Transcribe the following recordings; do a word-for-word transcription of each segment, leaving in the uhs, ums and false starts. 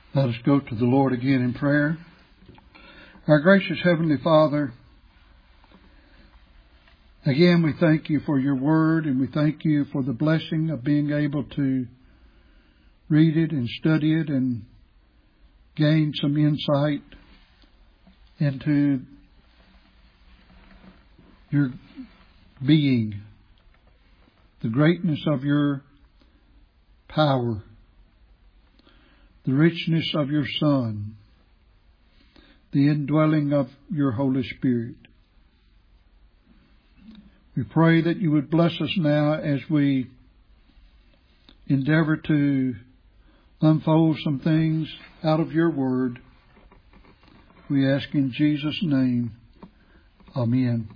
Let us go to the Lord again in prayer. Our gracious Heavenly Father, again we thank you for your word, and we thank you for the blessing of being able to read it and study it and gain some insight into your being, the greatness of your power, the richness of your Son, the indwelling of your Holy Spirit. We pray that you would bless us now as we endeavor to unfold some things out of your word. We ask in Jesus' name. Amen.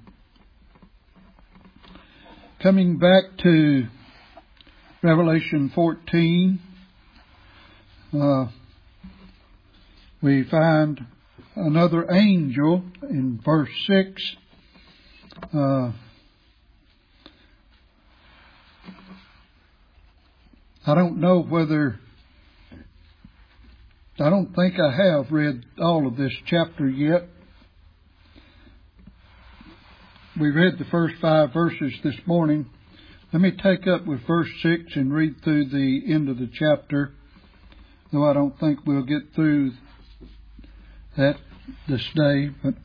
Coming back to Revelation fourteen, uh, we find another angel in verse six. Uh, I don't know whether, I don't think I have read all of this chapter yet. We read the first five verses this morning. Let me take up with verse six and read through the end of the chapter, though I don't think we'll get through that this day. But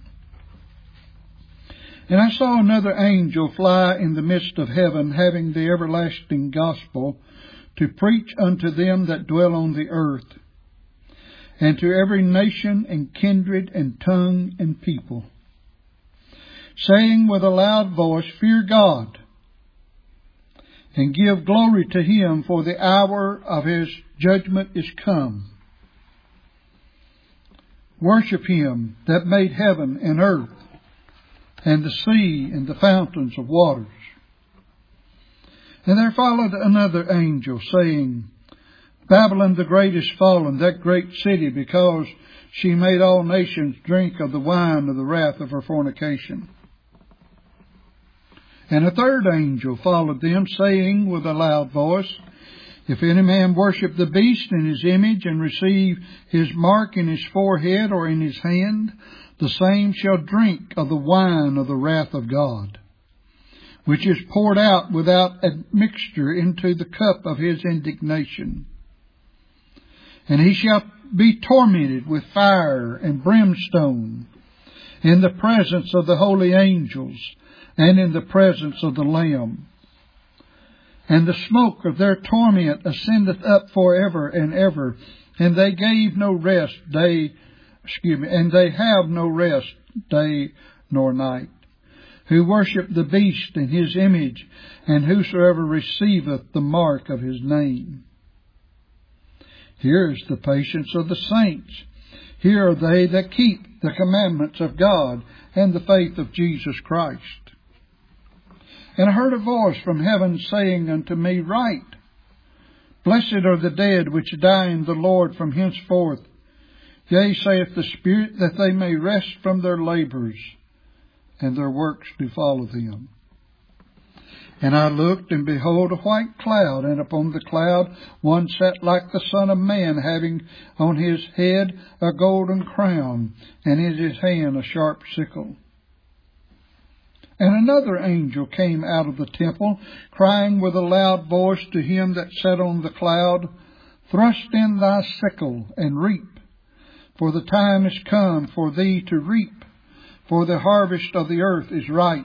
and I saw another angel fly in the midst of heaven, having the everlasting gospel, to preach unto them that dwell on the earth, and to every nation and kindred and tongue and people, saying with a loud voice, Fear God, and give glory to Him, for the hour of His judgment is come. Worship Him that made heaven and earth, and the sea and the fountains of waters. And there followed another angel, saying, Babylon the great is fallen, that great city, because she made all nations drink of the wine of the wrath of her fornication. And a third angel followed them, saying with a loud voice, If any man worship the beast in his image, and receive his mark in his forehead or in his hand, the same shall drink of the wine of the wrath of God, which is poured out without admixture into the cup of his indignation. And he shall be tormented with fire and brimstone in the presence of the holy angels and in the presence of the Lamb. And the smoke of their torment ascendeth up forever and ever, and they gave no rest day, excuse me, and they have no rest day nor night, who worship the beast in his image, and whosoever receiveth the mark of his name. Here is the patience of the saints. Here are they that keep the commandments of God and the faith of Jesus Christ. And I heard a voice from heaven saying unto me, Write, Blessed are the dead which die in the Lord from henceforth. Yea, saith the Spirit, that they may rest from their labours, and their works do follow them. And I looked, and behold, a white cloud, and upon the cloud one sat like the Son of Man, having on his head a golden crown, and in his hand a sharp sickle. And another angel came out of the temple, crying with a loud voice to him that sat on the cloud, Thrust in thy sickle, and reap, for the time is come for thee to reap, for the harvest of the earth is ripe.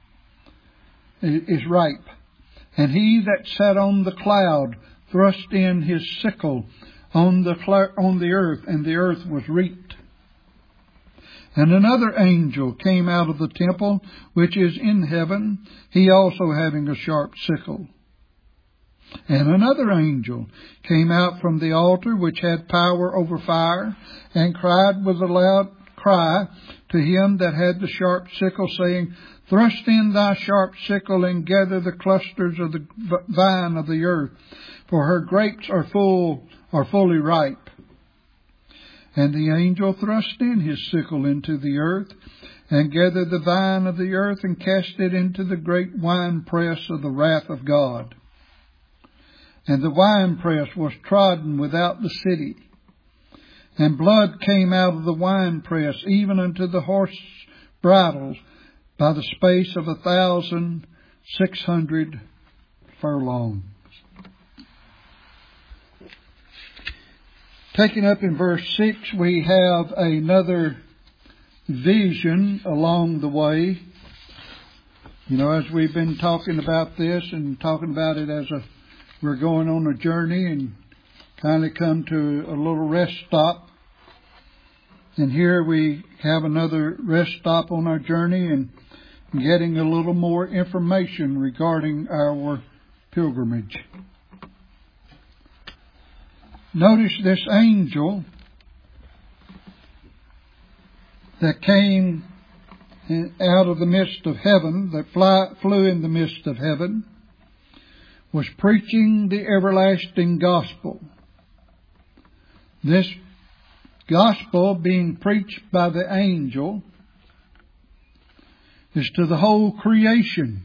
Is ripe. And he that sat on the cloud thrust in his sickle on the on the earth, and the earth was reaped. And another angel came out of the temple which is in heaven, he also having a sharp sickle. And another angel came out from the altar which had power over fire, and cried with a loud cry to him that had the sharp sickle, saying, Thrust in thy sharp sickle, and gather the clusters of the vine of the earth, for her grapes are full, are fully ripe. And the angel thrust in his sickle into the earth, and gathered the vine of the earth, and cast it into the great winepress of the wrath of God. And the winepress was trodden without the city, And blood came out of the winepress, even unto the horse bridles, by the space of a thousand six hundred furlongs. Taking up in verse six, we have another vision along the way. You know, as we've been talking about this and talking about it as a we're going on a journey and kind of come to a little rest stop. And here we have another rest stop on our journey and getting a little more information regarding our pilgrimage. Notice this angel that came out of the midst of heaven, that fly, flew in the midst of heaven, was preaching the everlasting gospel. This gospel being preached by the angel is to the whole creation,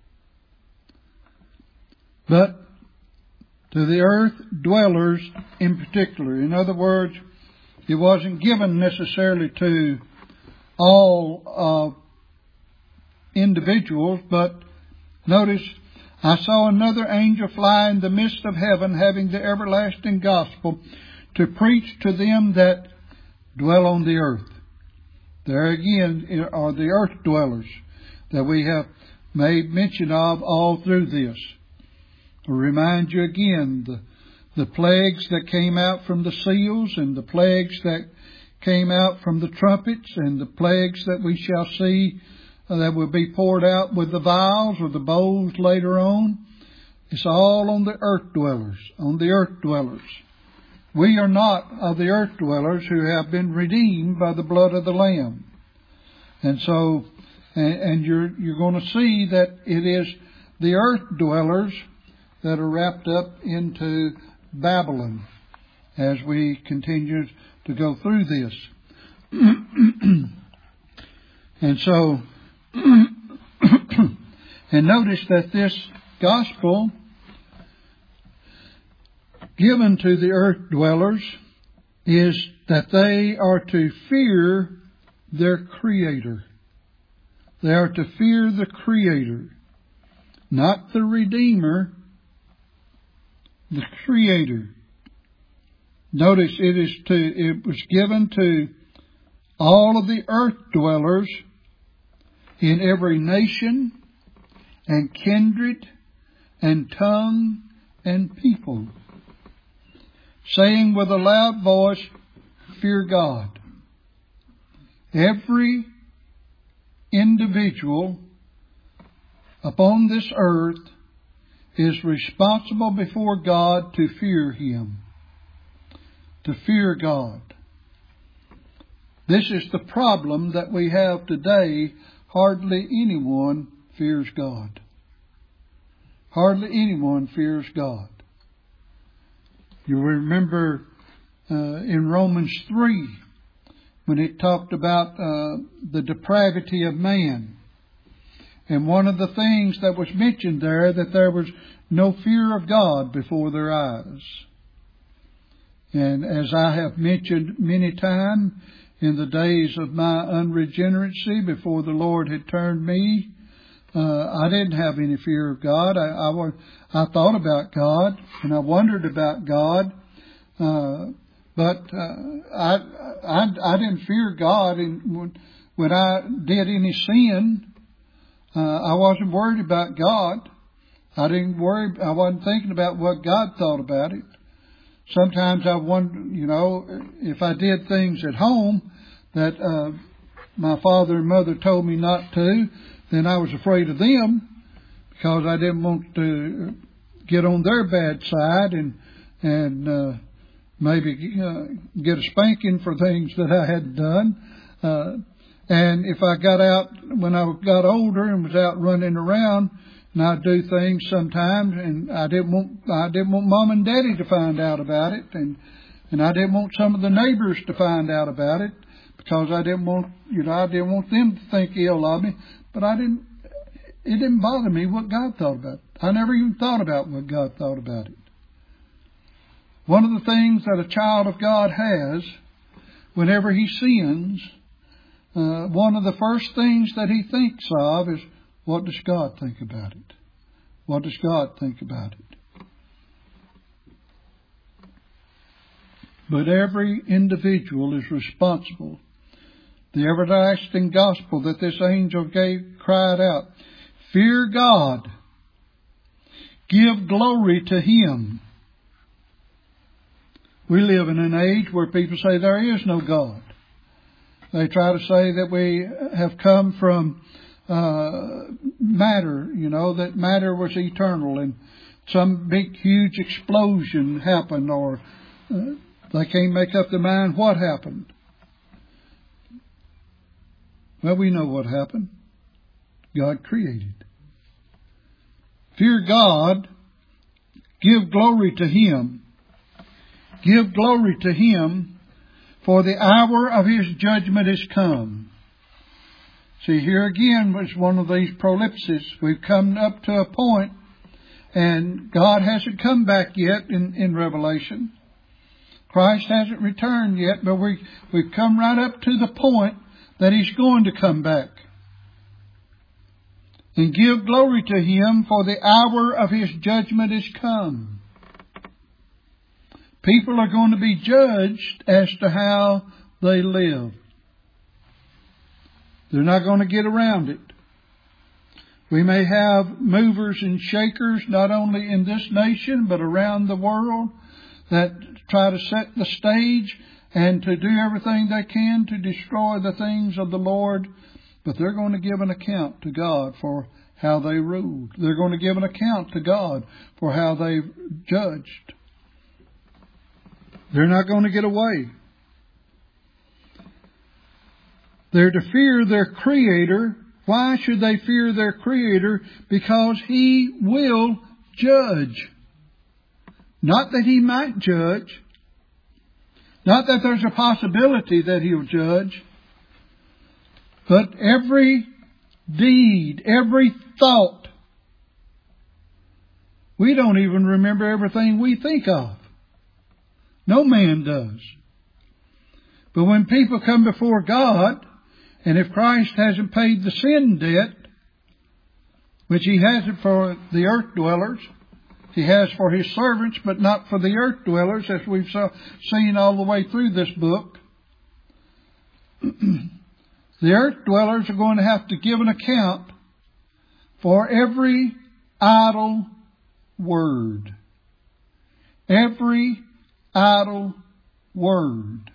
but to the earth dwellers in particular. In other words, it wasn't given necessarily to all uh, individuals, but notice, I saw another angel fly in the midst of heaven, having the everlasting gospel, to preach to them that dwell on the earth. There again are the earth dwellers that we have made mention of all through this. I'll remind you again, the, the plagues that came out from the seals, and the plagues that came out from the trumpets, and the plagues that we shall see uh, that will be poured out with the vials or the bowls later on. It's all on the earth dwellers, on the earth dwellers. We are not of the earth dwellers who have been redeemed by the blood of the Lamb. And so, and, and you're, you're going to see that it is the earth dwellers that are wrapped up into Babylon as we continue to go through this. And so, and notice that this gospel given to the earth dwellers is that they are to fear their Creator. They are to fear the Creator, not the Redeemer, the Creator. Notice it is to it was given to all of the earth dwellers in every nation and kindred and tongue and people, saying with a loud voice, fear God. Every individual upon this earth is responsible before God to fear Him. To fear God. This is the problem that we have today. Hardly anyone fears God. Hardly anyone fears God. You remember uh, in Romans three, when it talked about uh, the depravity of man. And one of the things that was mentioned there, that there was no fear of God before their eyes. And as I have mentioned many times, in the days of my unregeneracy, before the Lord had turned me, uh, I didn't have any fear of God. I, I, I thought about God, and I wondered about God. Uh, but uh, I, I I didn't fear God. And when, when I did any sin, uh, I wasn't worried about God. I didn't worry. I wasn't thinking about what God thought about it. Sometimes I wonder, you know, if I did things at home that uh, my father and mother told me not to, then I was afraid of them because I didn't want to get on their bad side and and uh, maybe uh, get a spanking for things that I had done. Uh, and if I got out when I got older and was out running around, and I'd do things sometimes, and I didn't want I didn't want Mom and Daddy to find out about it, and and I didn't want some of the neighbors to find out about it because I didn't want you know I didn't want them to think ill of me. But I didn't. It didn't bother me what God thought about it. I never even thought about what God thought about it. One of the things that a child of God has whenever he sins, uh, one of the first things that he thinks of is, what does God think about it? What does God think about it? But every individual is responsible. The everlasting gospel that this angel gave cried out, fear God, give glory to Him. We live in an age where people say there is no God. They try to say that we have come from uh, matter, you know, that matter was eternal and some big huge explosion happened, or uh, they can't make up their mind what happened. Well, we know what happened. God created. Fear God. Give glory to Him. Give glory to Him, for the hour of His judgment is come. See, here again was one of these prolipses. We've come up to a point, and God hasn't come back yet in, in Revelation. Christ hasn't returned yet, but we, we've come right up to the point that He's going to come back. And give glory to Him, for the hour of His judgment is come. People are going to be judged as to how they live. They're not going to get around it. We may have movers and shakers, not only in this nation, but around the world, that try to set the stage and to do everything they can to destroy the things of the Lord. But they're going to give an account to God for how they ruled. They're going to give an account to God for how they judged. They're not going to get away. They're to fear their Creator. Why should they fear their Creator? Because He will judge. Not that He might judge. Not that there's a possibility that He'll judge. But every deed, every thought, we don't even remember everything we think of. No man does. But when people come before God, and if Christ hasn't paid the sin debt, which He hasn't for the earth dwellers, He has for His servants, but not for the earth dwellers, as we've seen all the way through this book. The earth dwellers are going to have to give an account for every idle word. Every idle word.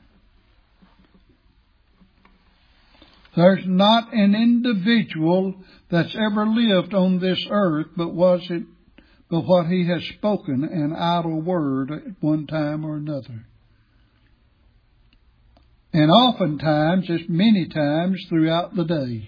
There's not an individual that's ever lived on this earth but was it but what he has spoken an idle word at one time or another. And oftentimes, as many times throughout the day.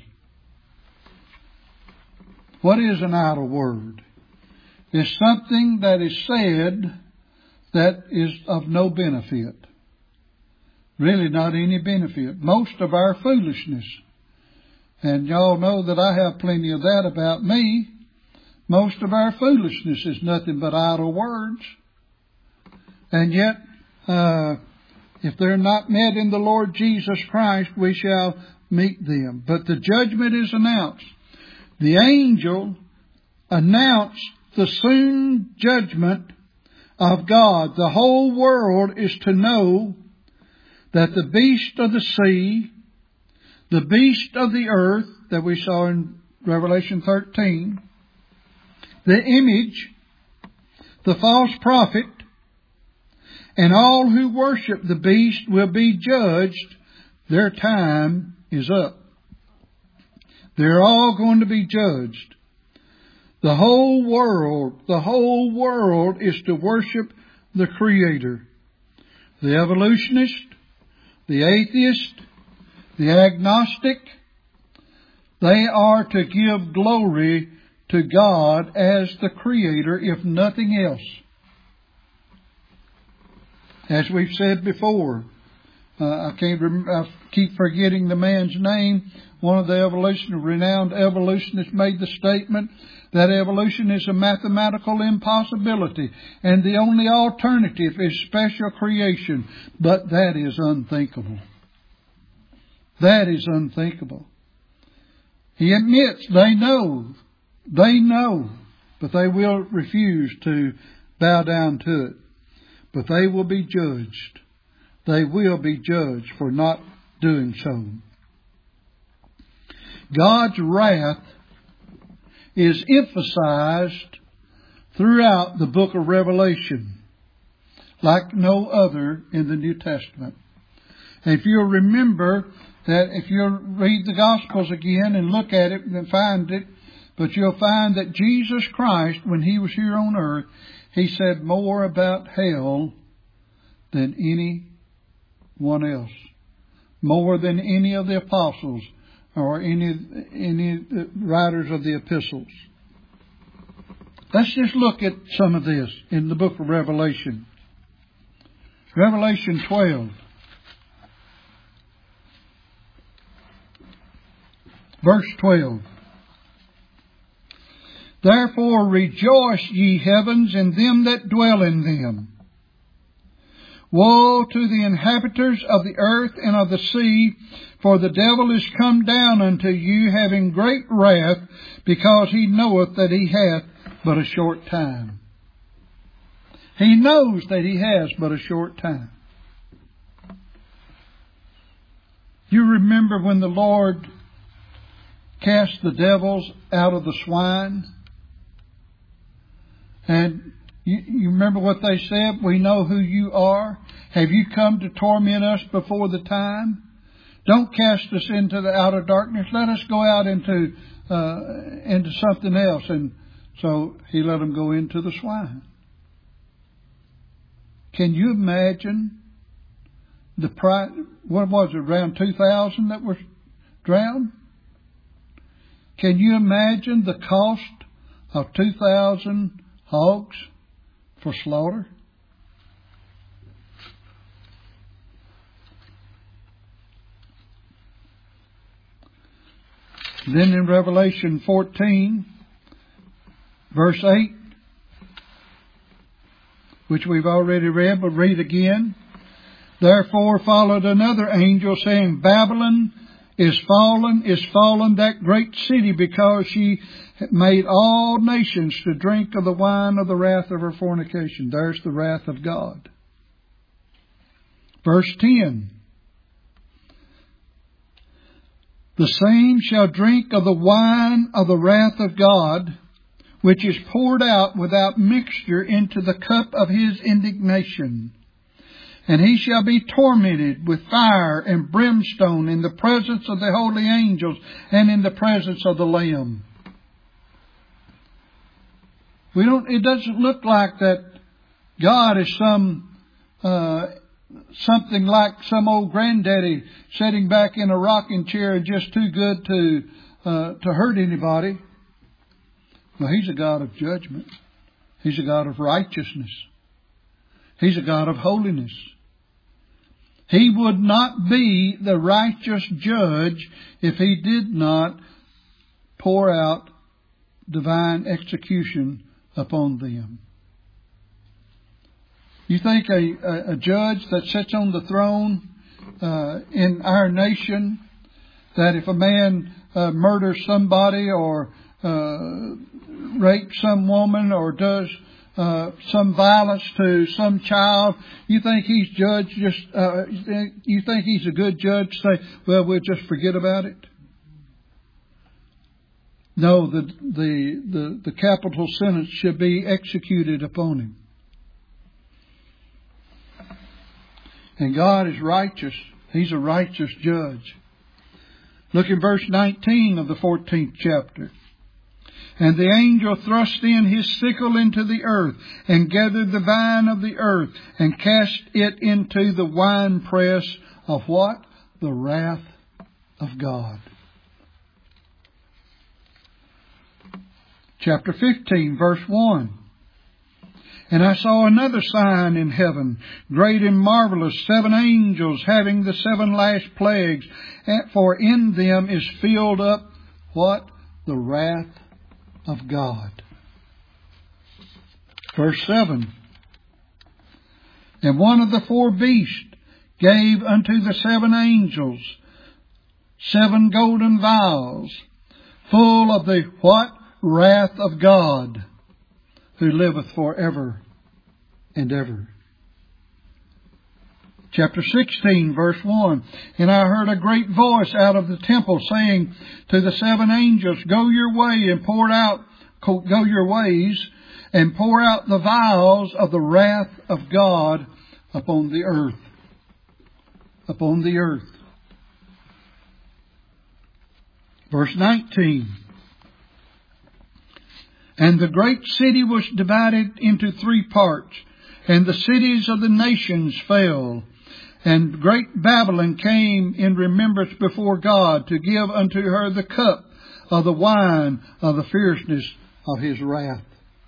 What is an idle word? It's something that is said that is of no benefit. Really not any benefit. Most of our foolishness. And y'all know that I have plenty of that about me. Most of our foolishness is nothing but idle words. And yet, uh, if they're not met in the Lord Jesus Christ, we shall meet them. But the judgment is announced. The angel announced the soon judgment of God. The whole world is to know that the beast of the sea, the beast of the earth that we saw in Revelation thirteen, the image, the false prophet, and all who worship the beast will be judged. Their time is up. They're all going to be judged. The whole world, the whole world is to worship the Creator. The evolutionist, the atheist, the agnostic, they are to give glory to God as the Creator, if nothing else. As we've said before, uh, I can't rem- I keep forgetting the man's name. One of the evolution, renowned evolutionists made the statement that evolution is a mathematical impossibility, and the only alternative is special creation. But that is unthinkable. That is unthinkable. He admits they know, they know, but they will refuse to bow down to it. But they will be judged. They will be judged for not doing so. God's wrath is emphasized throughout the book of Revelation, like no other in the New Testament. And if you'll remember that, if you'll read the Gospels again and look at it and find it, but you'll find that Jesus Christ, when He was here on earth, He said more about hell than anyone else. More than any of the apostles or any, any writers of the epistles. Let's just look at some of this in the book of Revelation. Revelation twelve. Verse twelve. Therefore rejoice, ye heavens, and them that dwell in them. Woe to the inhabitants of the earth and of the sea, for the devil is come down unto you, having great wrath, because he knoweth that he hath but a short time. He knows that he has but a short time. You remember when the Lord cast the devils out of the swine? And you, you remember what they said? We know who you are. Have you come to torment us before the time? Don't cast us into the outer darkness. Let us go out into uh, into something else. And so He let them go into the swine. Can you imagine the price? What was it? Around two thousand that were drowned? Can you imagine the cost of two thousand hogs for slaughter? Then in Revelation fourteen, verse eight, which we've already read, but read again. Therefore followed another angel, saying, Babylon is fallen, is fallen, that great city, because she made all nations to drink of the wine of the wrath of her fornication. There's the wrath of God. Verse ten. The same shall drink of the wine of the wrath of God, which is poured out without mixture into the cup of His indignation. And he shall be tormented with fire and brimstone in the presence of the holy angels and in the presence of the Lamb. We don't. It doesn't look like that God is some uh, something like some old granddaddy sitting back in a rocking chair and just too good to uh, to hurt anybody. No, He's a God of judgment. He's a God of righteousness. He's a God of holiness. He would not be the righteous judge if He did not pour out divine execution upon them. You think a, a, a judge that sits on the throne uh, in our nation, that if a man uh, murders somebody or uh, rapes some woman or does Uh, some violence to some child, you think he's judged just, uh, you think he's a good judge to say, well, we'll just forget about it? No, the, the, the, the capital sentence should be executed upon him. And God is righteous. He's a righteous judge. Look in verse nineteen of the fourteenth chapter. And the angel thrust in his sickle into the earth, and gathered the vine of the earth, and cast it into the winepress of what? The wrath of God. Chapter fifteen, verse one. And I saw another sign in heaven, great and marvelous, seven angels having the seven last plagues, for in them is filled up what? The wrath of God. Verse seven. And one of the four beasts gave unto the seven angels seven golden vials, full of the what? Wrath of God, who liveth forever and ever. Chapter sixteen, verse one. And I heard a great voice out of the temple saying to the seven angels, Go your way and pour out, go your ways, and pour out the vials of the wrath of God upon the earth. Upon the earth. Verse nineteen. And the great city was divided into three parts, and the cities of the nations fell. And great Babylon came in remembrance before God to give unto her the cup of the wine of the fierceness of His wrath.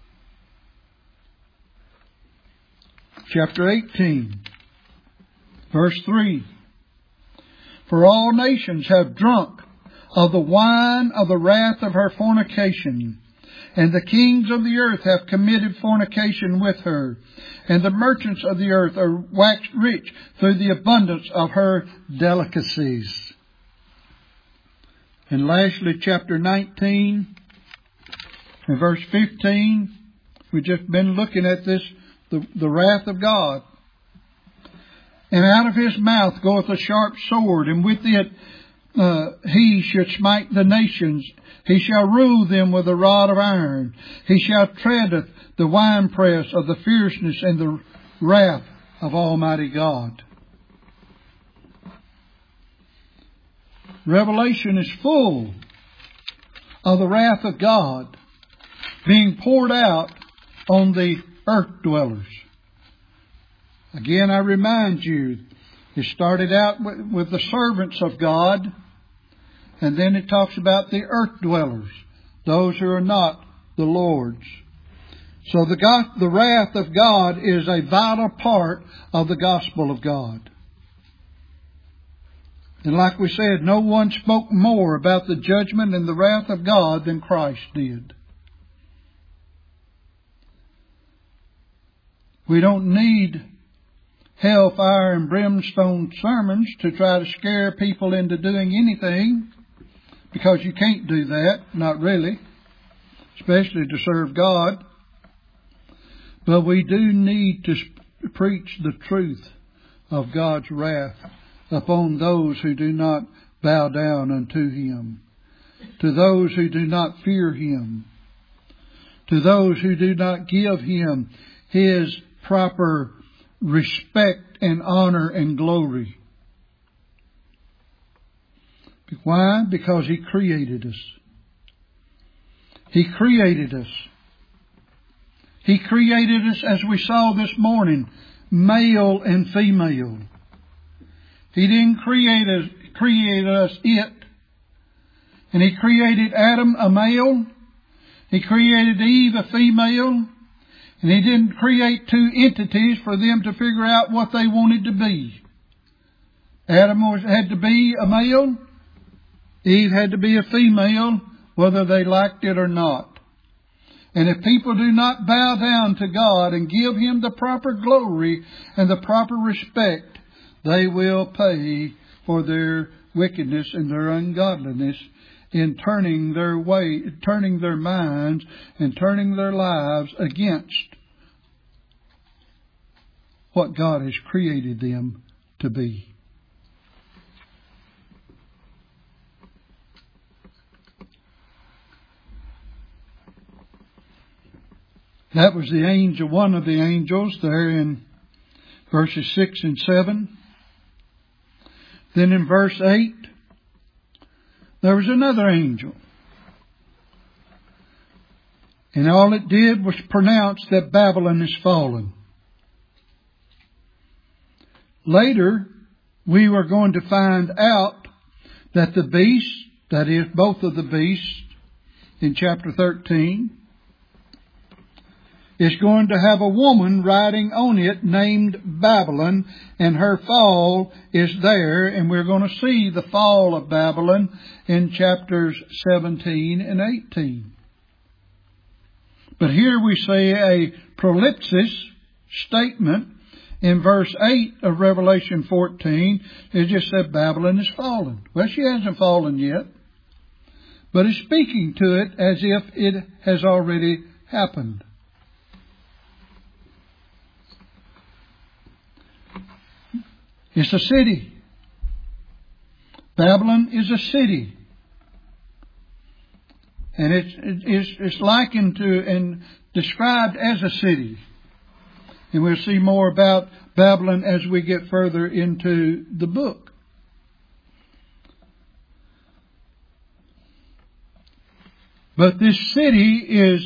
Chapter eighteen, verse three. For all nations have drunk of the wine of the wrath of her fornication, and the kings of the earth have committed fornication with her, and the merchants of the earth are waxed rich through the abundance of her delicacies. And lastly, chapter nineteen, and verse fifteen, we've just been looking at this, the, the wrath of God. And out of His mouth goeth a sharp sword, and with it uh, He should smite the nations. He shall rule them with a rod of iron. He shall treadeth the winepress of the fierceness and the wrath of Almighty God. Revelation is full of the wrath of God being poured out on the earth dwellers. Again, I remind you, it started out with, with the servants of God, and then it talks about the earth dwellers, those who are not the Lord's. So the God, the wrath of God is a vital part of the gospel of God. And like we said, no one spoke more about the judgment and the wrath of God than Christ did. We don't need hellfire and brimstone sermons to try to scare people into doing anything, because you can't do that, not really, especially to serve God. But we do need to preach the truth of God's wrath upon those who do not bow down unto Him, to those who do not fear Him, to those who do not give Him His proper respect and honor and glory. Why? Because He created us. He created us. He created us, as we saw this morning, male and female. He didn't create us, create us it. And He created Adam a male. He created Eve a female. And He didn't create two entities for them to figure out what they wanted to be. Adam was, had to be a male. Eve had to be a female, whether they liked it or not. And if people do not bow down to God and give Him the proper glory and the proper respect, they will pay for their wickedness and their ungodliness in turning their way, turning their minds and turning their lives against what God has created them to be. That was the angel, one of the angels there in verses six and seven. Then in verse eight, there was another angel. And all it did was pronounce that Babylon is fallen. Later, we were going to find out that the beast, that is, both of the beasts in chapter thirteen, is going to have a woman riding on it named Babylon, and her fall is there, and we're going to see the fall of Babylon in chapters seventeen and eighteen. But here we see a prolepsis statement in verse eight of Revelation fourteen, it just said Babylon is fallen. Well, she hasn't fallen yet, but it's speaking to it as if it has already happened. It's a city. Babylon is a city. And it's, it's, it's likened to and described as a city. And we'll see more about Babylon as we get further into the book. But this city is,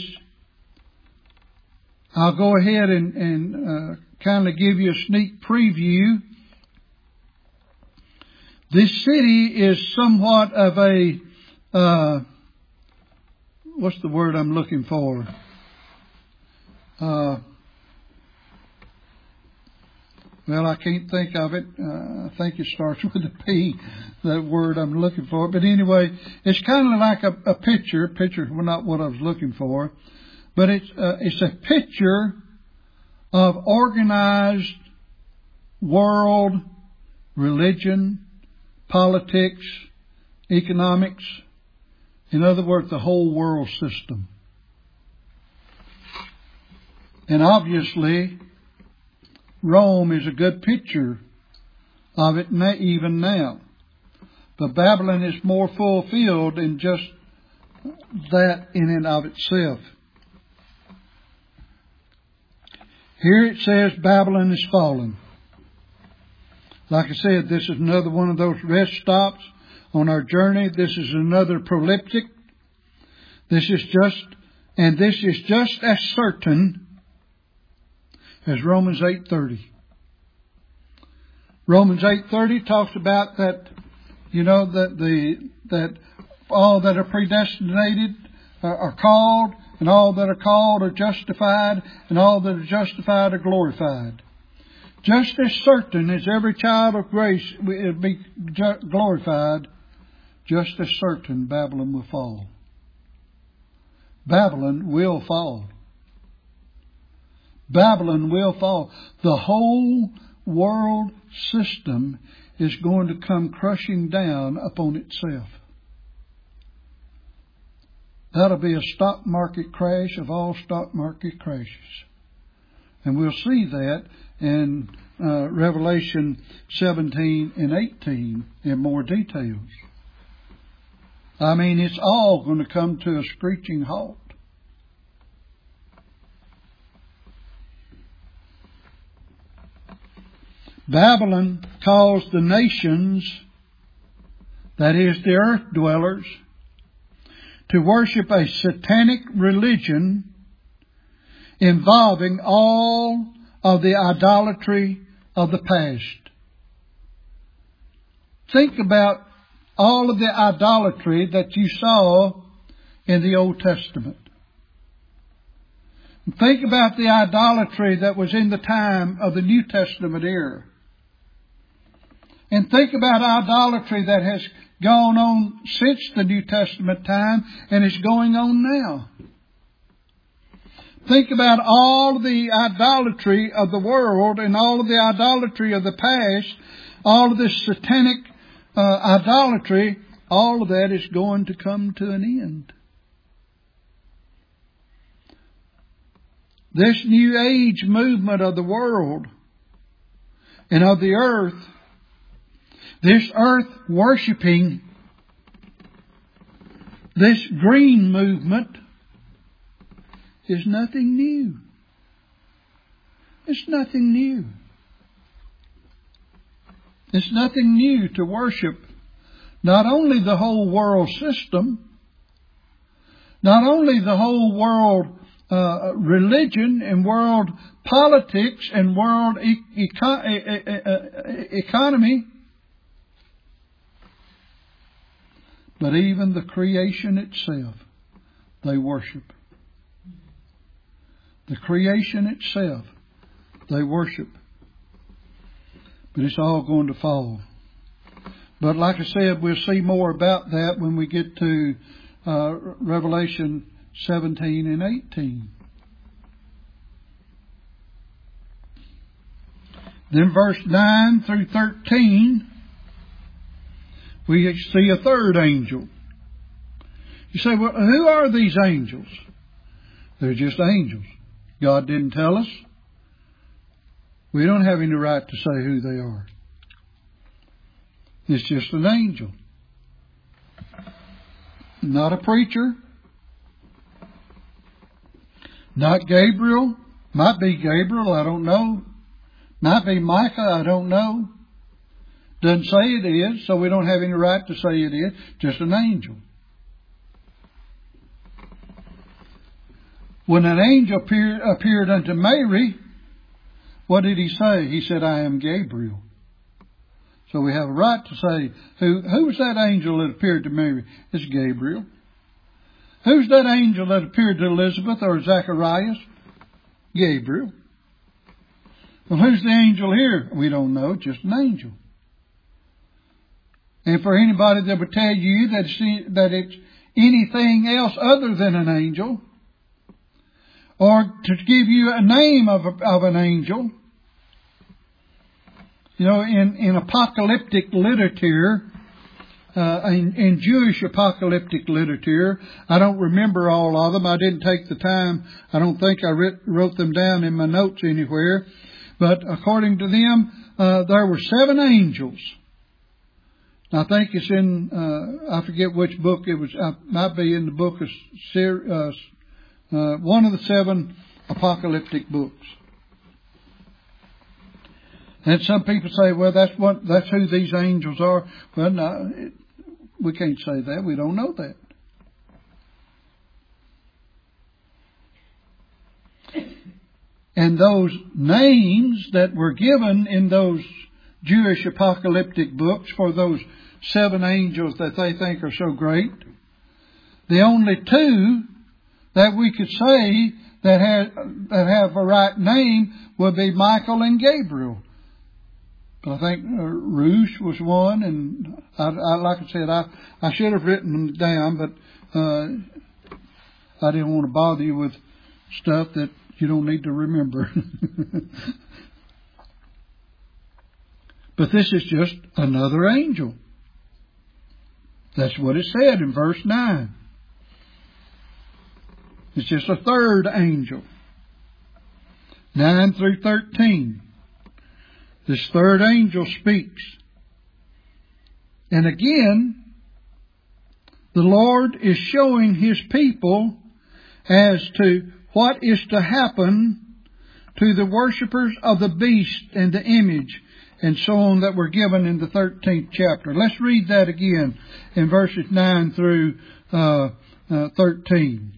I'll go ahead and, and uh, kind of give you a sneak preview. This city is somewhat of a, uh, what's the word I'm looking for? Uh, well, I can't think of it. Uh, I think it starts with a P, that word I'm looking for. But anyway, it's kind of like a, a picture. Picture, well, not what I was looking for. But it's, uh, it's a picture of organized world religion, politics, economics. In other words, the whole world system. And obviously, Rome is a good picture of it even now. But Babylon is more fulfilled in just that in and of itself. Here it says Babylon is fallen. Like I said, this is another one of those rest stops on our journey. This is another proleptic. This is just, and this is just as certain as Romans eight thirty. Romans eight thirty talks about that, you know, that the that all that are predestinated are, are called, and all that are called are justified, and all that are justified are glorified. Just as certain as every child of grace will be glorified, just as certain Babylon will fall. Babylon will fall. Babylon will fall. The whole world system is going to come crushing down upon itself. That'll be a stock market crash of all stock market crashes. And we'll see that in uh, Revelation seventeen and eighteen in more details. I mean, it's all going to come to a screeching halt. Babylon caused the nations, that is the earth dwellers, to worship a satanic religion involving all of the idolatry of the past. Think about all of the idolatry that you saw in the Old Testament. Think about the idolatry that was in the time of the New Testament era. And think about idolatry that has gone on since the New Testament time and is going on now. Think about all the idolatry of the world and all of the idolatry of the past, all of this satanic uh, idolatry. All of that is going to come to an end. This New Age movement of the world and of the earth, this earth worshiping, this green movement is nothing new. It's nothing new. It's nothing new to worship not only the whole world system, not only the whole world uh, religion and world politics and world e- eco- e- e- economy, but even the creation itself, they worship. The creation itself, they worship. But it's all going to fall. But like I said, we'll see more about that when we get to uh, Revelation seventeen and eighteen. Then verse nine through thirteen, we see a third angel. You say, well, who are these angels? They're just angels. God didn't tell us. We don't have any right to say who they are. It's just an angel. Not a preacher. Not Gabriel. Might be Gabriel, I don't know. Might be Micah, I don't know. Doesn't say it is, so we don't have any right to say it is. Just an angel. When an angel appeared, appeared unto Mary, what did he say? He said, I am Gabriel. So we have a right to say, who, who was that angel that appeared to Mary? It's Gabriel. Who's that angel that appeared to Elizabeth or Zacharias? Gabriel. Well, who's the angel here? We don't know, just an angel. And for anybody that would tell you that it's, that it's anything else other than an angel, or to give you a name of, a, of an angel, you know, in, in apocalyptic literature, uh, in, in Jewish apocalyptic literature, I don't remember all of them. I didn't take the time. I don't think I writ, wrote them down in my notes anywhere. But according to them, uh, there were seven angels. I think it's in, uh, I forget which book it was. It might be in the book of Syr, uh, uh, one of the seven apocalyptic books. And some people say, well, that's what, that's who these angels are. Well, no, it, we can't say that. We don't know that. And those names that were given in those Jewish apocalyptic books for those seven angels that they think are so great, the only two that we could say that have, that have a right name would be Michael and Gabriel. I think uh, Rouge was one, and I, I, like I said, I, I should have written them down, but uh, I didn't want to bother you with stuff that you don't need to remember. But this is just another angel. That's what it said in verse nine. It's just a third angel. nine through thirteen. This third angel speaks. And again, the Lord is showing His people as to what is to happen to the worshippers of the beast and the image and so on that were given in the thirteenth chapter. Let's read that again in verses nine through uh, uh, thirteen.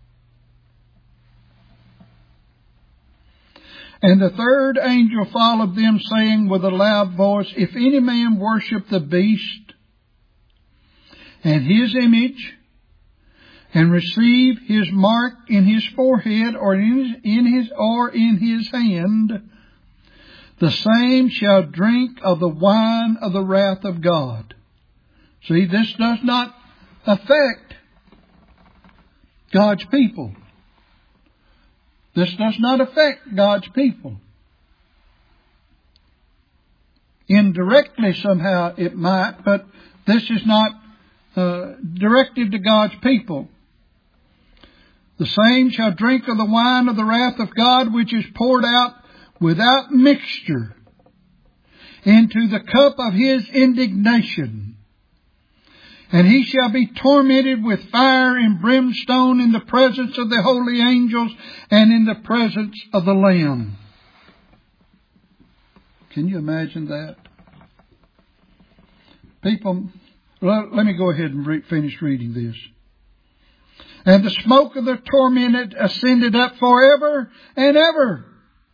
And the third angel followed them, saying with a loud voice, If any man worship the beast and his image, and receive his mark in his forehead or in his, in his or in his hand, the same shall drink of the wine of the wrath of God. See, this does not affect God's people. This does not affect God's people. Indirectly somehow it might, but this is not uh, directed to God's people. The same shall drink of the wine of the wrath of God, which is poured out without mixture into the cup of His indignation. And he shall be tormented with fire and brimstone in the presence of the holy angels and in the presence of the Lamb. Can you imagine that? People, let, let me go ahead and re- finish reading this. And the smoke of the tormented ascended up forever and ever.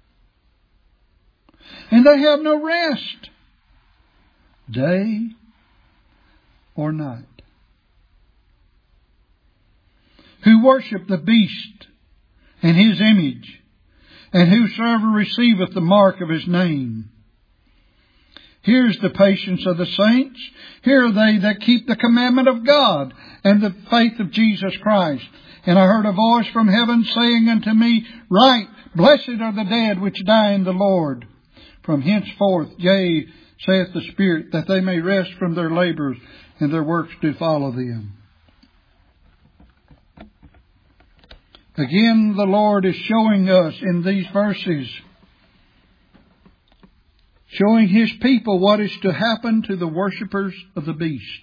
And they have no rest, day or night. Who worship the beast and his image, and whosoever receiveth the mark of his name. Here's the patience of the saints. Here are they that keep the commandment of God and the faith of Jesus Christ. And I heard a voice from heaven saying unto me, Write, blessed are the dead which die in the Lord. from henceforth, yea, saith the Spirit, that they may rest from their labours, and their works do follow them. Again, the Lord is showing us in these verses, showing His people what is to happen to the worshippers of the beast.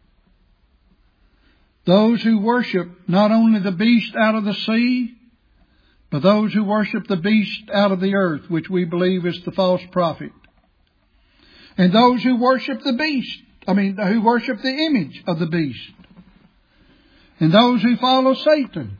Those who worship not only the beast out of the sea, but those who worship the beast out of the earth, which we believe is the false prophet. And those who worship the beast, I mean, who worship the image of the beast. And those who follow Satan.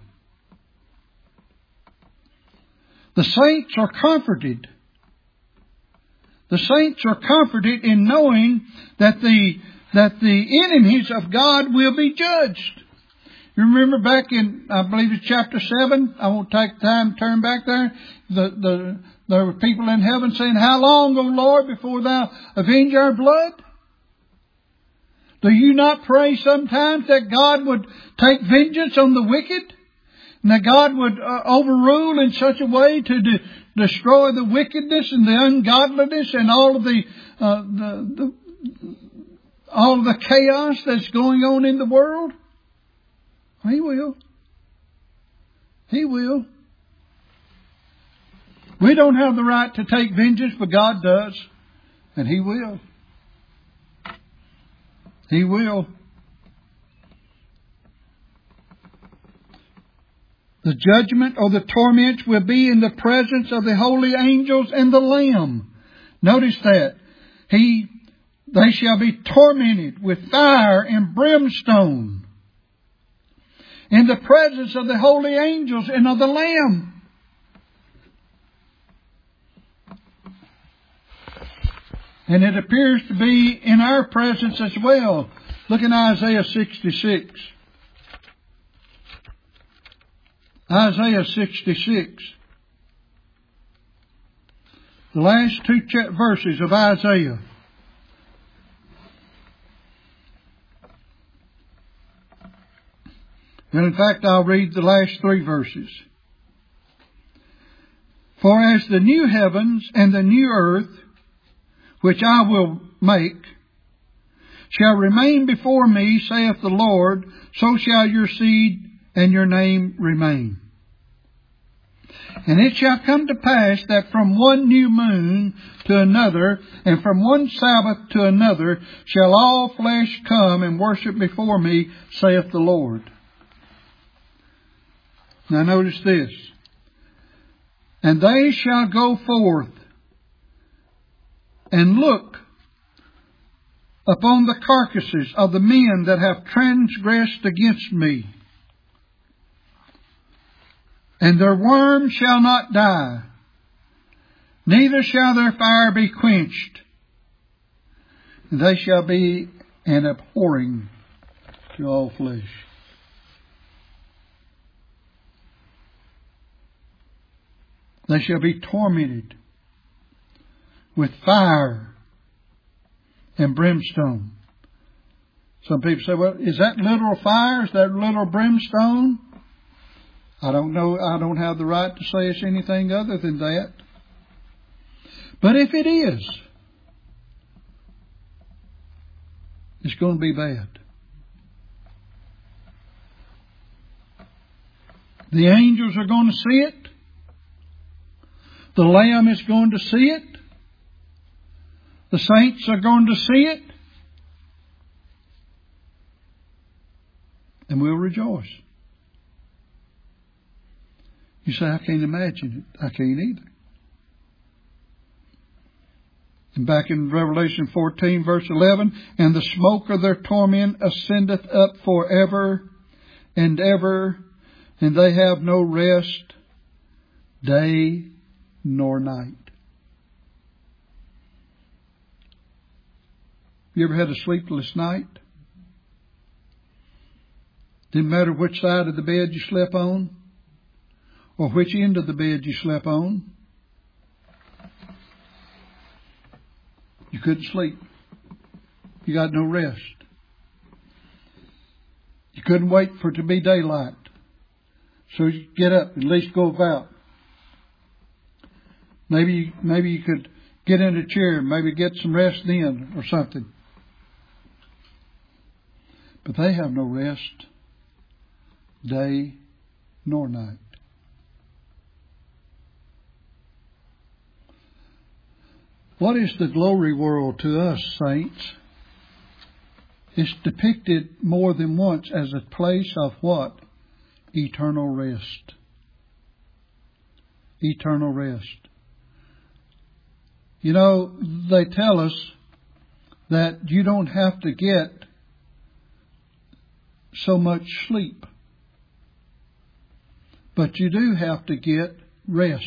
The saints are comforted. The saints are comforted in knowing that the, that the enemies of God will be judged. You remember back in, I believe it's chapter seven, I won't take time to turn back there, the, the, there were people in heaven saying, how long, O Lord, before thou avenge our blood? Do you not pray sometimes that God would take vengeance on the wicked? And that God would uh, overrule in such a way to de- destroy the wickedness and the ungodliness and all of the, uh, the, the all of the chaos that's going on in the world? He will. He will. We don't have the right to take vengeance, but God does. And He will. He will. The judgment or the torments will be in the presence of the holy angels and the Lamb. Notice that. He, they shall be tormented with fire and brimstone in the presence of the holy angels and of the Lamb. And it appears to be in our presence as well. Look in Isaiah sixty-six. Isaiah sixty-six. The last two verses of Isaiah. And in fact, I'll read the last three verses. For as the new heavens and the new earth, which I will make, shall remain before me, saith the Lord, so shall your seed and your name remain. And it shall come to pass that from one new moon to another, and from one Sabbath to another, shall all flesh come and worship before me, saith the Lord. Now notice this. And they shall go forth and look upon the carcasses of the men that have transgressed against me. And their worm shall not die, neither shall their fire be quenched. And they shall be an abhorring to all flesh. They shall be tormented with fire and brimstone. Some people say, well, is that literal fire? Is that literal brimstone? I don't know. I don't have the right to say it's anything other than that. But if it is, it's going to be bad. The angels are going to see it. The Lamb is going to see it. The saints are going to see it. And we'll rejoice. You say, I can't imagine it. I can't either. And back in Revelation fourteen, verse eleven, and the smoke of their torment ascendeth up forever and ever, and they have no rest, day nor night. You ever had a sleepless night? Didn't matter which side of the bed you slept on, or which end of the bed you slept on. You couldn't sleep. You got no rest. You couldn't wait for it to be daylight. So you get up, at least go about. Maybe, maybe you could get in a chair, maybe get some rest then or something. But they have no rest, day nor night. What is the glory world to us, saints? It's depicted more than once as a place of what? Eternal rest. Eternal rest. You know, they tell us that you don't have to get so much sleep, but you do have to get rest.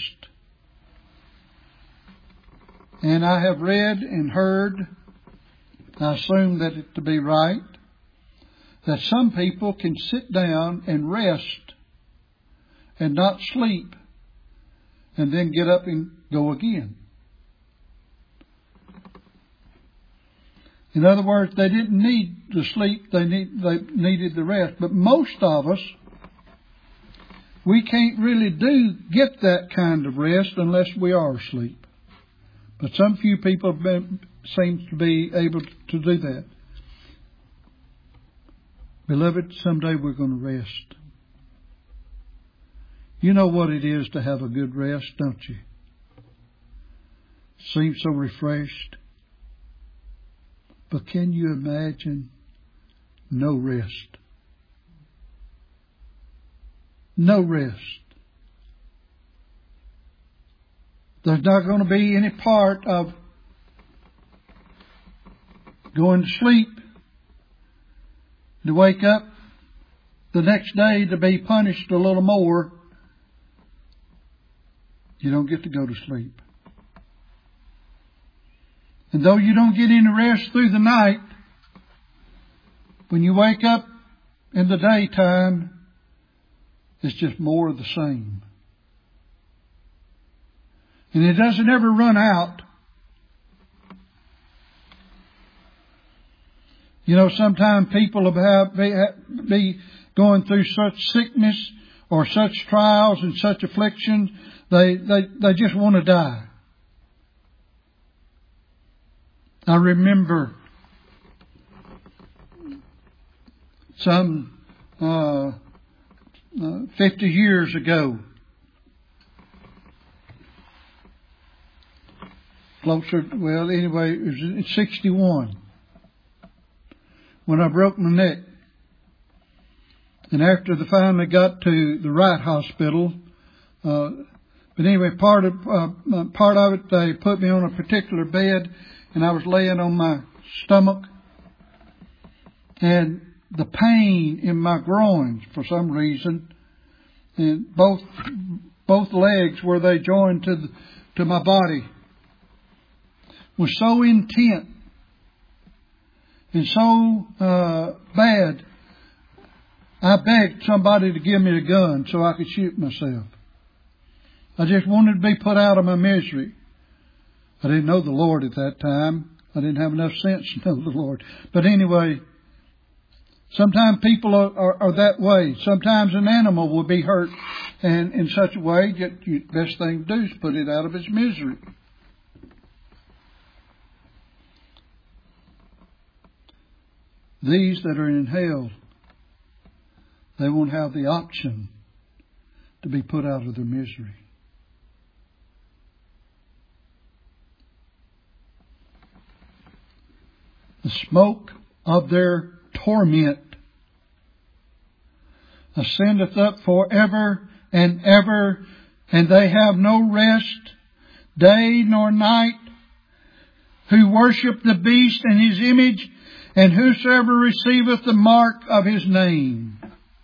And I have read and heard, I assume that it to be right, that some people can sit down and rest and not sleep and then get up and go again. In other words, they didn't need the sleep, they need they needed the rest. But most of us, we can't really do get that kind of rest unless we are asleep. But some few people have been, seem to be able to do that. Beloved, someday we're going to rest. You know what it is to have a good rest, don't you? Seems so refreshed. But can you imagine no rest? No rest. There's not going to be any part of going to sleep, to wake up the next day to be punished a little more. You don't get to go to sleep. And though you don't get any rest through the night, when you wake up in the daytime, it's just more of the same. And it doesn't ever run out. You know, sometimes people have be, be going through such sickness or such trials and such afflictions, they, they, they just want to die. I remember some uh, uh, fifty years ago, closer, well, anyway, it was in sixty-one, when I broke my neck. And after they finally got to the right hospital, uh, but anyway, part of uh, part of it, they put me on a particular bed, and I was laying on my stomach, and the pain in my groins for some reason, and both both legs where they joined to the, to my body, was so intense and so uh, bad. I begged somebody to give me a gun so I could shoot myself. I just wanted to be put out of my misery. I didn't know the Lord at that time. I didn't have enough sense to know the Lord. But anyway, sometimes people are, are, are that way. Sometimes an animal will be hurt, and in such a way that the best thing to do is put it out of its misery. These that are in hell, they won't have the option to be put out of their misery. The smoke of their torment ascendeth up forever and ever, and they have no rest, day nor night, who worship the beast and his image, and whosoever receiveth the mark of his name.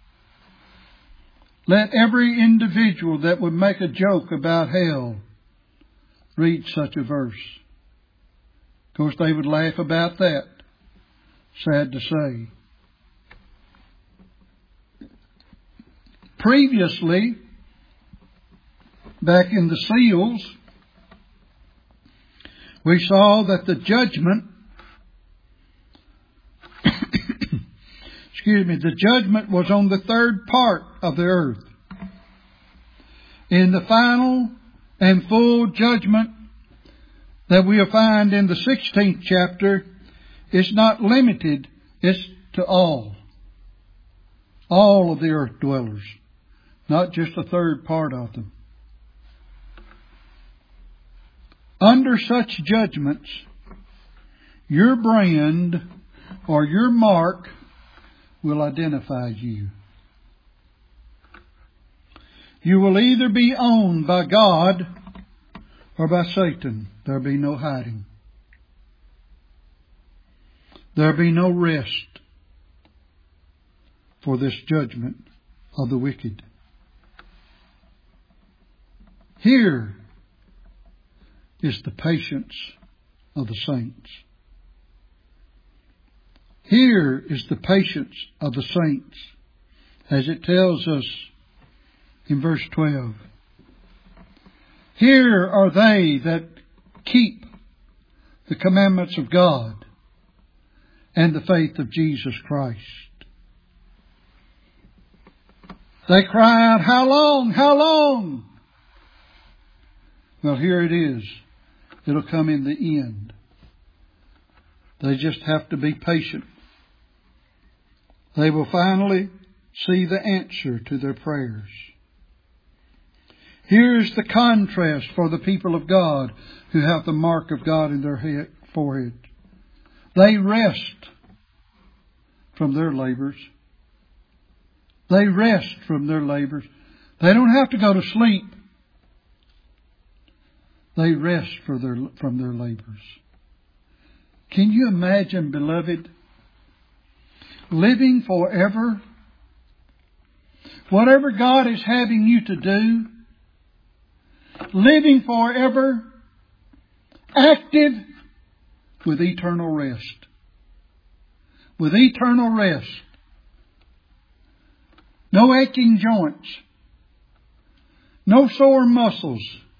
Let every individual that would make a joke about hell read such a verse. Of course, they would laugh about that. Sad to say. Previously, back in the seals, we saw that the judgment, excuse me, the judgment was on the third part of the earth. In the final and full judgment that we'll find in the sixteenth chapter is not limited. It's to all. All of the earth dwellers. Not just a third part of them. Under such judgments, your brand or your mark will identify you. You will either be owned by God or by Satan. There'll be no hiding. There'll be no rest for this judgment of the wicked. Here is the patience of the saints. Here is the patience of the saints, as it tells us in verse twelve. Here are they that keep the commandments of God and the faith of Jesus Christ. They cry out, how long, how long? Well, here it is. It'll come in the end. They just have to be patient. They will finally see the answer to their prayers. Here's the contrast for the people of God who have the mark of God in their head, forehead. They rest from their labors. They rest from their labors. They don't have to go to sleep. They rest for their, from their labors. Can you imagine, beloved, living forever? Whatever God is having you to do, living forever, active with eternal rest. With eternal rest. No aching joints. No sore muscles.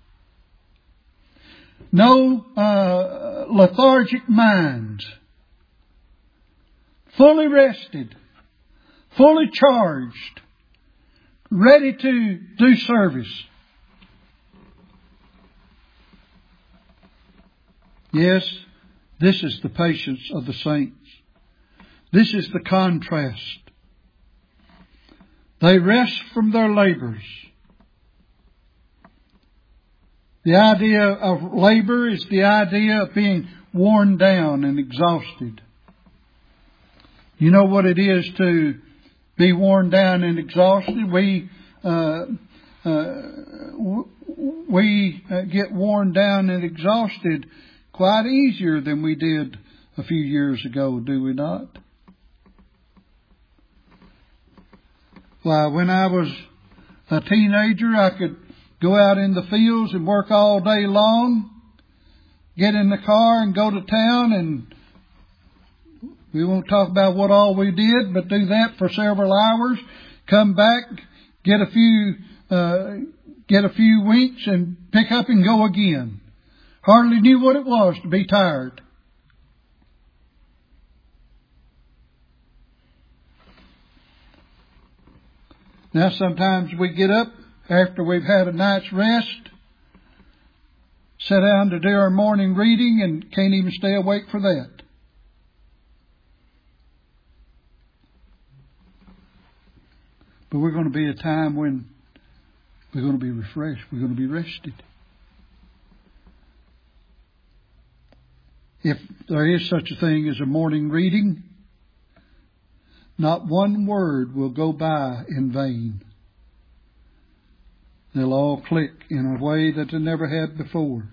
No uh, lethargic minds. Fully rested. Fully charged. Ready to do service. Yes, this is the patience of the saints. This is the contrast. They rest from their labors. The idea of labor is the idea of being worn down and exhausted. You know what it is to be worn down and exhausted? We uh, uh, we uh, get worn down and exhausted quite easier than we did a few years ago, do we not? Why, when I was a teenager, I could go out in the fields and work all day long, get in the car and go to town, and we won't talk about what all we did, but do that for several hours, come back, get a few, uh, get a few winks and pick up and go again. Hardly knew what it was to be tired. Now sometimes we get up after we've had a night's rest, sit down to do our morning reading and can't even stay awake for that. But we're going to be a time when we're going to be refreshed. We're going to be rested. If there is such a thing as a morning reading, not one word will go by in vain. They'll all click in a way that they never had before.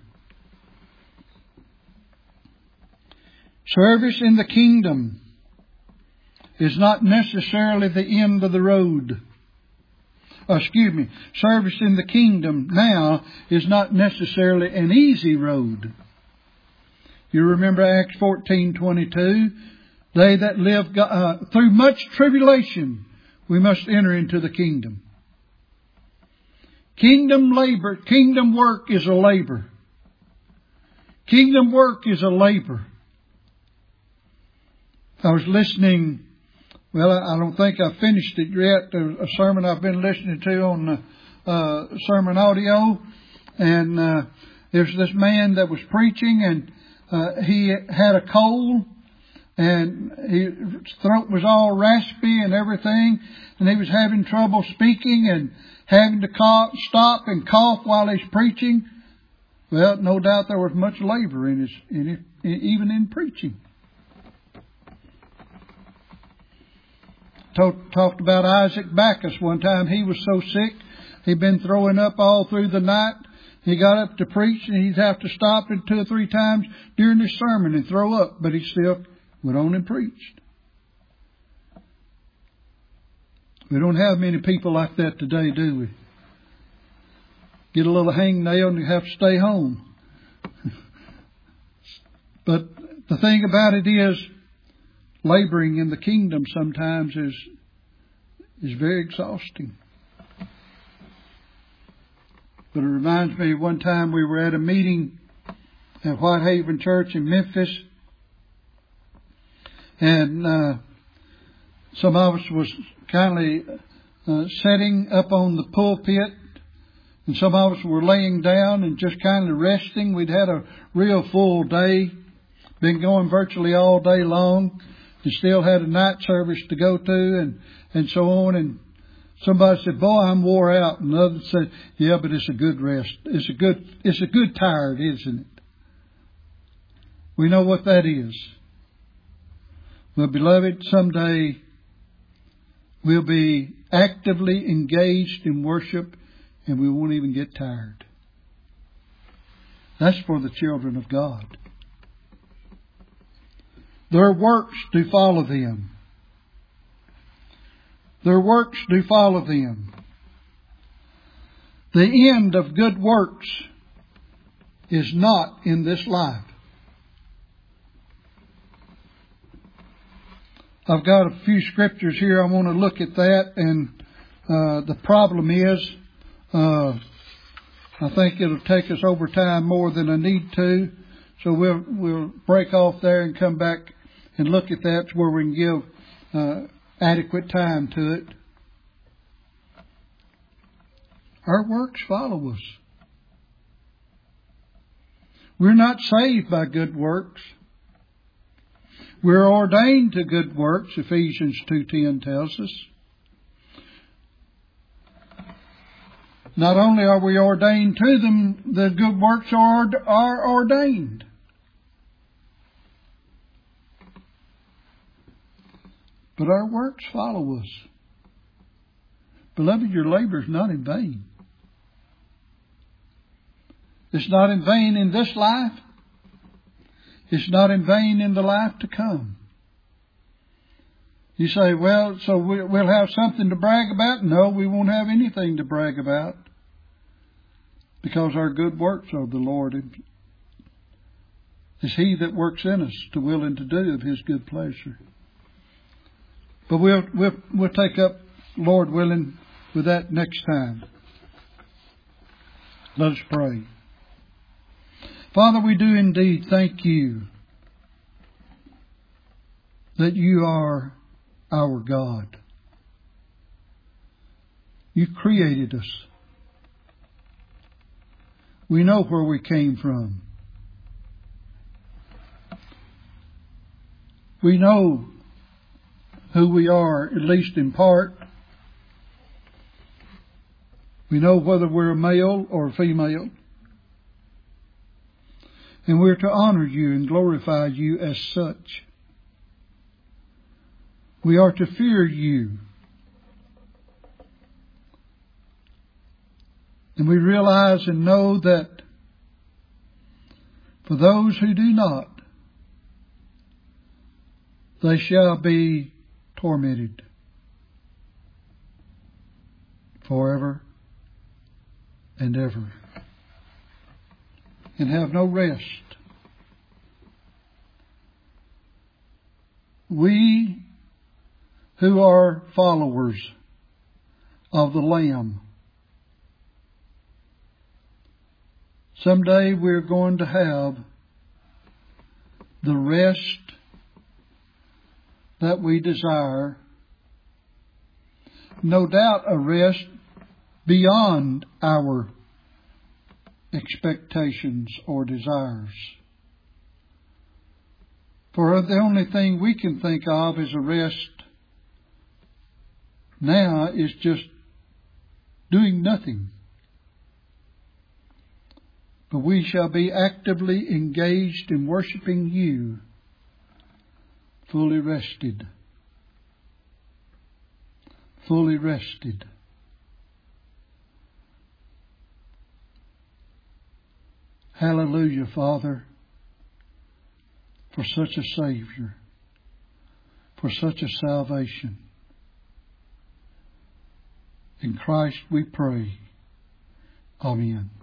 Service in the kingdom is not necessarily the end of the road. Oh, excuse me. Service in the kingdom now is not necessarily an easy road. You remember Acts fourteen twenty-two? They that live uh, through much tribulation, we must enter into the kingdom. Kingdom labor, kingdom work is a labor. Kingdom work is a labor. I was listening, well, I don't think I finished it yet, a sermon I've been listening to on uh, sermon audio, and uh, There's this man that was preaching, and uh, he had a cold, and his throat was all raspy and everything, and he was having trouble speaking and having to cough, stop and cough while he's preaching. Well, no doubt there was much labor in his, in it, even in preaching. Talked, talked about Isaac Backus one time. He was so sick, he'd been throwing up all through the night. He got up to preach, and he'd have to stop it two or three times during his sermon and throw up, but he still went on and preached. We don't have many people like that today, do we? Get a little hangnail and you have to stay home. But the thing about it is, laboring in the kingdom sometimes is is very exhausting. But it reminds me of one time we were at a meeting at Whitehaven Church in Memphis, and uh, some of us was kindly uh, sitting up on the pulpit, and some of us were laying down and just kind of resting. We'd had a real full day, been going virtually all day long, and still had a night service to go to, and, and so on. And somebody said, "Boy, I'm wore out." And others said, "Yeah, but it's a good rest. It's a good, it's a good tired, isn't it?" We know what that is. Well, beloved, someday we'll be actively engaged in worship, and we won't even get tired. That's for the children of God. Their works do follow them. Their works do follow them. The end of good works is not in this life. I've got a few scriptures here. I want to look at that, and uh, the problem is, uh, I think it'll take us over time more than I need to, so we'll we'll break off there and come back and look at that where we can give uh, adequate time to it. Our works follow us. We're not saved by good works. We're ordained to good works, Ephesians two ten tells us. Not only are we ordained to them, the good works are, are ordained. But our works follow us. Beloved, your labor is not in vain. It's not in vain in this life. It's not in vain in the life to come. You say, well, so we'll have something to brag about? No, we won't have anything to brag about, because our good works are the Lord. It's He that works in us to will and to do of His good pleasure. But we'll, we'll, we'll take up, Lord willing, with that next time. Let us pray. Father, we do indeed thank You that You are our God. You created us. We know where we came from. We know who we are, at least in part. We know whether we're a male or a female. And we're to honor You and glorify You as such. We are to fear You. And we realize and know that for those who do not, they shall be tormented forever and ever, and have no rest. We who are followers of the Lamb, someday we're going to have the rest that we desire. No doubt a rest beyond our expectations or desires. For the only thing we can think of as a rest now is just doing nothing. But we shall be actively engaged in worshiping You, fully rested. Fully rested. Hallelujah, Father, for such a Savior, for such a salvation. In Christ we pray. Amen.